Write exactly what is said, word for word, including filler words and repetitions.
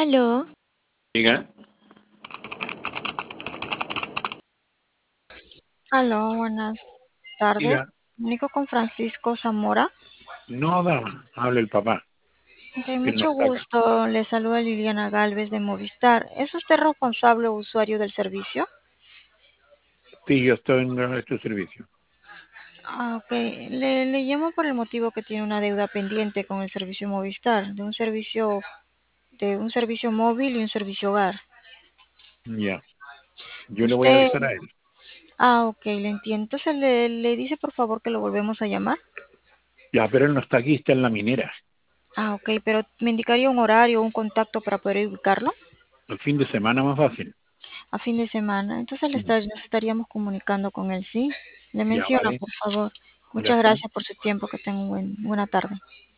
Aló, Diga, aló, buenas tardes. diga, Comunico con Francisco Zamora. no dama, habla el papá, Ok, él no mucho está acá. gusto. Le saluda Liliana Galvez de Movistar. ¿Es usted responsable o usuario del servicio? Sí, yo estoy en este servicio. Ah, ok. Le, le llamo por el motivo que tiene una deuda pendiente con el servicio Movistar, de un servicio, de un servicio móvil y un servicio hogar. Ya, yo le voy a Usted, avisar a él. ah, ok, le entiendo. Entonces le, le dice por favor que lo volvemos a llamar. Ya, pero él no está aquí, está en la minera. Ah, ok, pero me indicaría un horario o un contacto para poder ubicarlo. El fin de semana más fácil. A fin de semana. Entonces le Mm, esta- nos estaríamos comunicando con él, ¿sí? Le Ya, menciona, vale, por favor. Muchas gracias. gracias por su tiempo. Que tenga un buen, buena tarde.